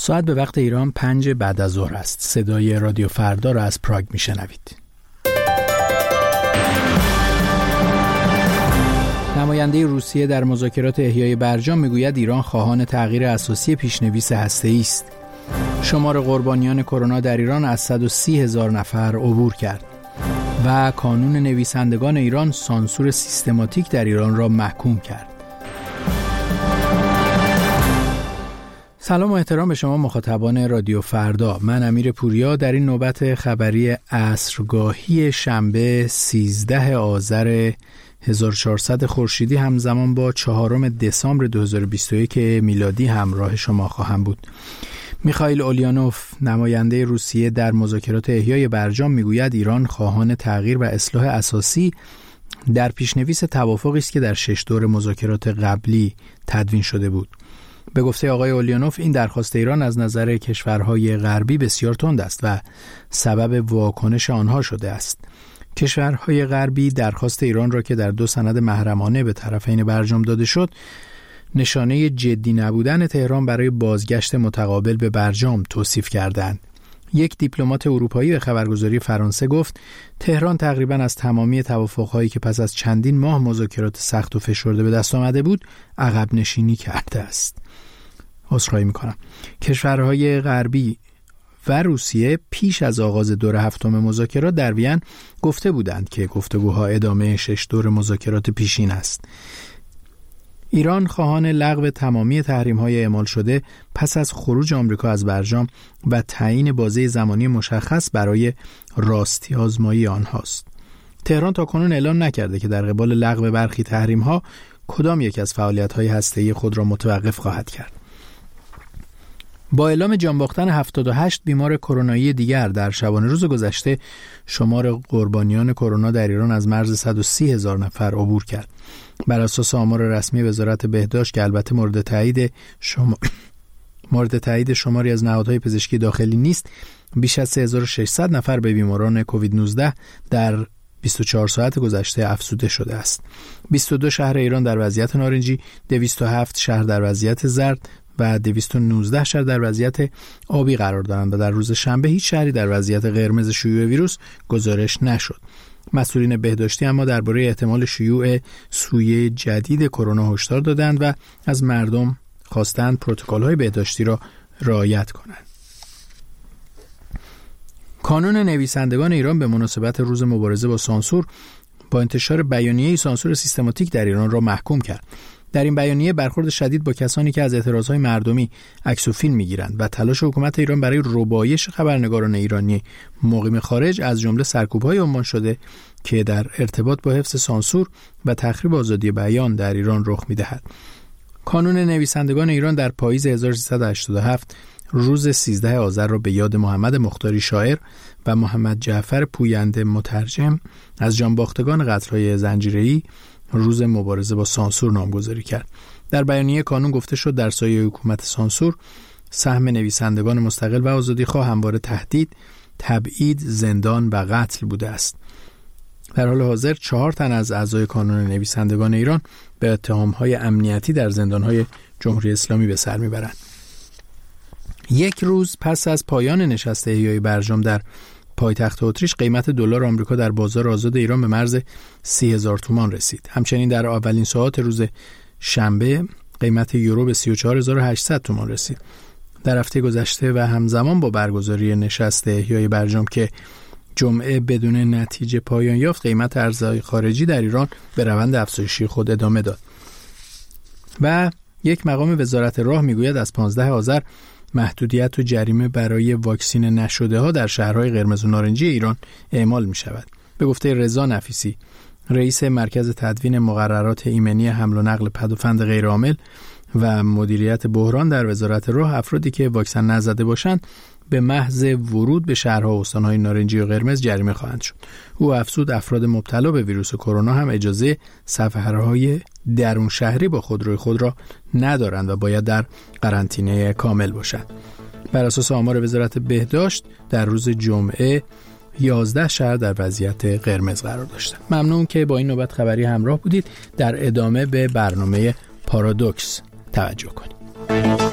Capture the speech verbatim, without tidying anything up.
ساعت به وقت ایران پنج بعد از ظهر است. صدای رادیو فردا را از پراگ میشنوید. نماینده روسیه در مذاکرات احیای برجام میگوید ایران خواهان تغییر اساسی پیشنویس هسته‌ای است. شمار قربانیان کرونا در ایران از صد و سی هزار نفر عبور کرد و کانون نویسندگان ایران سانسور سیستماتیک در ایران را محکوم کرد. سلام و احترام به شما مخاطبان رادیو فردا. من امیر پوریا در این نوبت خبری عصرگاهی شنبه سیزده آذر هزار و چهارصد خورشیدی همزمان با چهارم دسامبر دو هزار و بیست و یک میلادی همراه شما خواهم بود. میخائیل اولیانوف نماینده روسیه در مذاکرات احیای برجام میگوید ایران خواهان تغییر و اصلاح اساسی در پیشنویس توافقی است که در شش دور مذاکرات قبلی تدوین شده بود. به گفته آقای اولیانوف این درخواست ایران از نظر کشورهای غربی بسیار تند است و سبب واکنش آنها شده است. کشورهای غربی درخواست ایران را که در دو سند محرمانه به طرفین برجام داده شد نشانه جدی نبودن تهران برای بازگشت متقابل به برجام توصیف کردند. یک دیپلمات اروپایی به خبرگزاری فرانسه گفت تهران تقریباً از تمامی توافق‌هایی که پس از چندین ماه مذاکرات سخت و فشرده به دست آمده بود عقب نشینی کرده است. عذرخواهی می‌کنم. کشورهای غربی و روسیه پیش از آغاز دور هفتم مذاکرات در وین گفته بودند که گفتگوها ادامه شش دور مذاکرات پیشین است. ایران خواهان لغو تمامی تحریم‌های اعمال شده پس از خروج آمریکا از برجام و تعیین بازه زمانی مشخص برای راستی آزمایی آنهاست. تهران تاکنون اعلام نکرده که در قبال لغو برخی تحریم‌ها کدام یک از فعالیت‌های هسته‌ای خود را متوقف خواهد کرد. با اعلام جان باختن هفتاد و هشت بیمار کرونایی دیگر در شبانه روز گذشته شمار قربانیان کرونا در ایران از مرز صد و سی هزار نفر عبور کرد. بر اساس آمار رسمی وزارت بهداشت که البته مورد تایید شما... مورد تایید شماری از نهادهای پزشکی داخلی نیست، بیش از سه هزار و ششصد نفر به بیماران کووید نوزده در بیست و چهار ساعت گذشته افزوده شده است. بیست و دو شهر ایران در وضعیت نارنجی، دویست و هفت شهر در وضعیت زرد و دویست و نوزده شهر در وضعیت آبی قرار دارند و در روز شنبه هیچ شهری در وضعیت قرمز شیوع ویروس گزارش نشد. مسئولین بهداشتی اما درباره احتمال شیوع سویه جدید کرونا هشدار دادند و از مردم خواستند پروتکل‌های بهداشتی را رعایت کنند. کانون نویسندگان ایران به مناسبت روز مبارزه با سانسور با انتشار بیانیه سانسور سیستماتیک در ایران را محکوم کرد. در این بیانیه برخورد شدید با کسانی که از اعتراضهای مردمی عکس و فیلم میگیرند و تلاش حکومت ایران برای ربایش خبرنگاران ایرانی مقیم خارج از جمله سرکوب‌های عنوان شده که در ارتباط با حفظ سانسور و تخریب آزادی بیان در ایران رخ می‌دهد. کانون نویسندگان ایران در پاییز هزار و سیصد و هشتاد و هفت روز سیزده آذر را به یاد محمد مختاری شاعر و محمد جعفر پوینده مترجم از جانباختگان قتل‌های زنجیره‌ای روز مبارزه با سانسور نامگذاری کرد. در بیانیه کانون گفته شد در سایه حکومت سانسور سهم نویسندگان مستقل و آزادیخواه همواره تهدید، تبعید، زندان و قتل بوده است. در حال حاضر چهار تن از اعضای کانون نویسندگان ایران به اتهام‌های امنیتی در زندان‌های جمهوری اسلامی به سر میبرند. یک روز پس از پایان نشست احیای برجام در پایتخت اتریش قیمت دلار آمریکا در بازار آزاد ایران به مرز سی هزار تومان رسید. همچنین در اولین ساعات روز شنبه قیمت یورو به سی و چهار هزار و هشتصد تومان رسید. در هفته گذشته و همزمان با برگزاری نشست احیای برجام که جمعه بدون نتیجه پایان یافت، قیمت ارزهای خارجی در ایران به روند افزایشی خود ادامه داد. و یک مقام وزارت راه میگوید از پانزده آذر محدودیت و جریمه برای واکسین نشده ها در شهرهای قرمز و نارنجی ایران اعمال می شود. به گفته رضا نفیسی، رئیس مرکز تدوین مقررات ایمنی حمل و نقل پدافند غیرعامل و مدیریت بحران در وزارت راه، افرادی که واکسن نزده باشند به محض ورود به شهرها و استانهای نارنجی و قرمز جریمه خواهند شد. او افزود افراد مبتلا به ویروس کرونا هم اجازه سفرهای درون شهری با خودروی خود را ندارند و باید در قرنطینه کامل باشند. بر اساس آمار وزارت بهداشت در روز جمعه یازده شهر در وضعیت قرمز قرار داشتند. ممنون که با این نوبت خبری همراه بودید. در ادامه به برنامه پارادوکس توجه کنید.